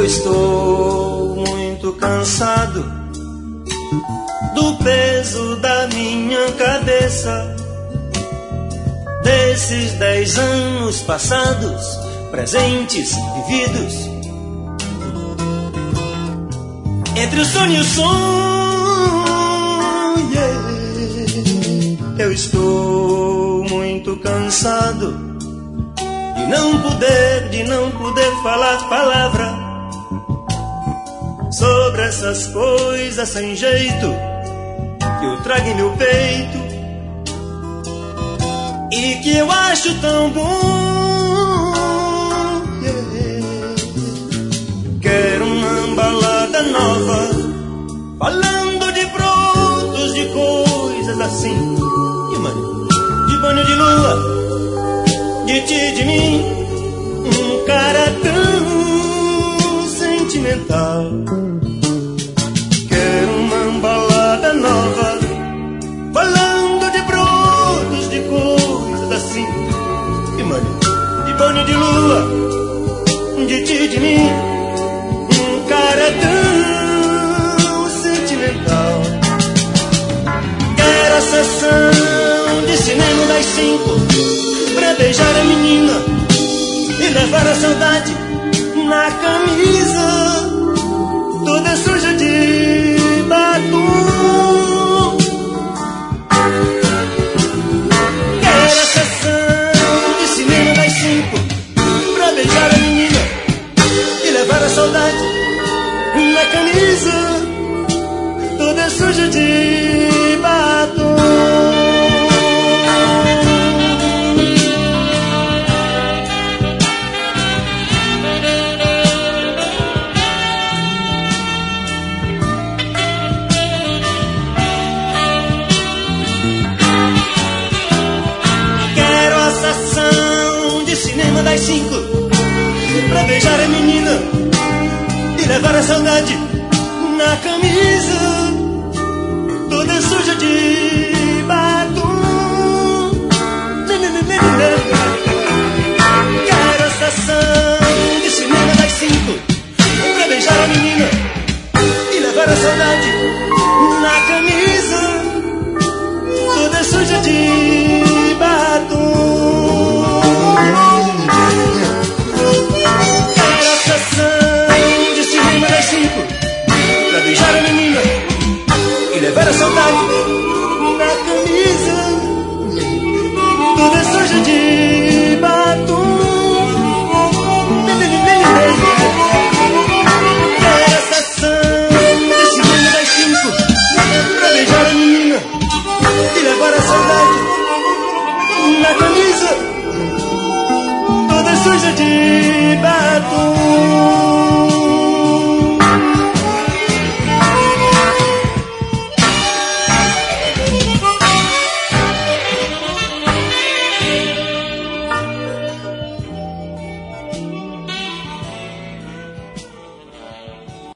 estou muito cansado do peso da minha cabeça, desses 10 anos passados, presentes, vividos, entre o sonho e o sonho. Eu estou muito cansado de não poder falar palavra sobre essas coisas sem jeito que eu trago em meu peito e que eu acho tão bom. Quero uma balada nova, falando de brotos, de coisas assim, de banho de lua, de ti, de mim, um cara tão sentimental. Quero uma balada nova, falando de brotos, de coisas assim, de banho de lua, de ti, de mim, um cara tão sentimental. Quero a sessão de cinema das 5 pra beijar a menina e levar a saudade na camisa toda suja de batom. Quero a sessão de cinema das 5 pra beijar a menina e levar a saudade na camisa toda suja de batom. Das 5 pra beijar a menina e levar a saudade na camisa toda suja de batom. Quero a sessão de cinema das 5 pra beijar a menina e levar a saudade na camisa toda suja de batom. Pra beijar a menina e levar a saudade na camisa toda suja de batom. Quero a sessão de cinema das 5 pra beijar a menina e levar a saudade na camisa toda suja de batom.